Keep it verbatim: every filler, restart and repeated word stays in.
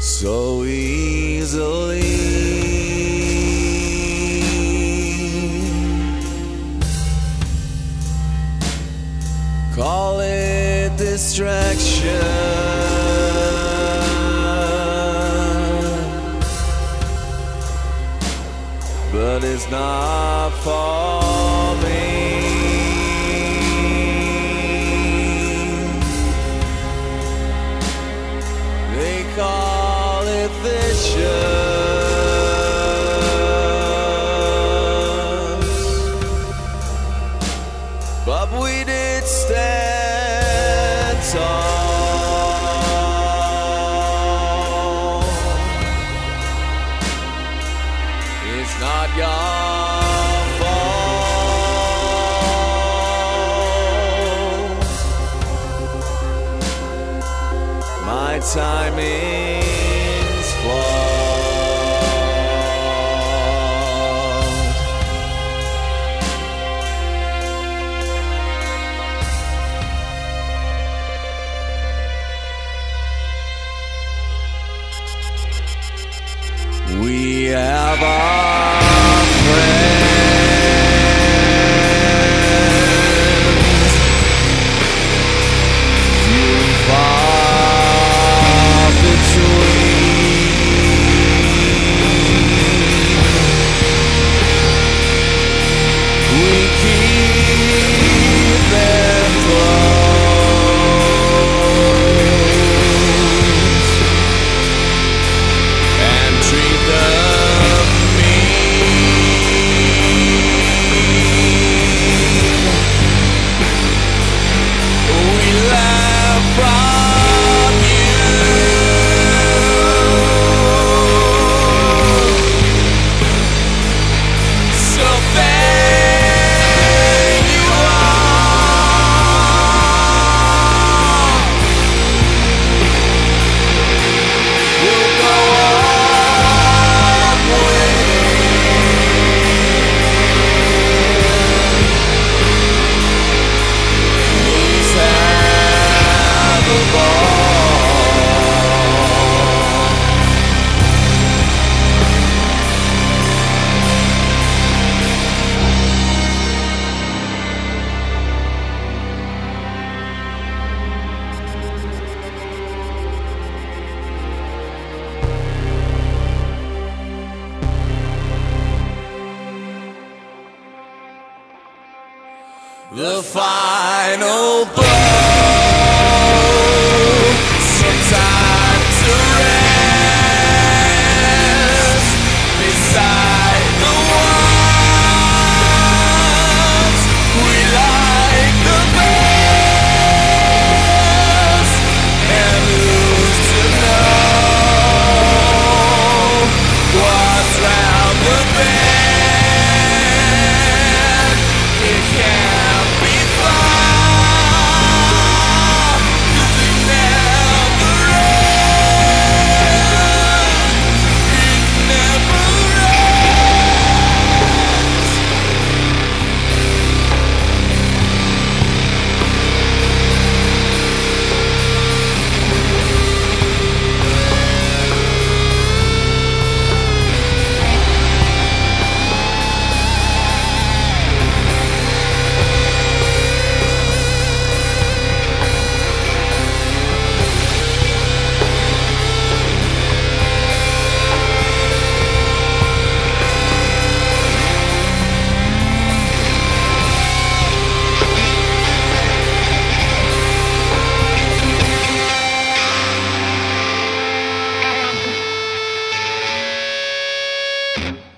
so easily. Call it distraction, but it's not for me. They call it vicious, but we did stand tall. It's not your fault. My timing's flawed. We have our friends, few and far between. We keep them close and treat them mean. We laugh from you, so thank you all. We'll go on winning. Please have a ball. The final blow, some time to rest beside the ones we like the best, and who's to know what's round the bend. It can't be far. You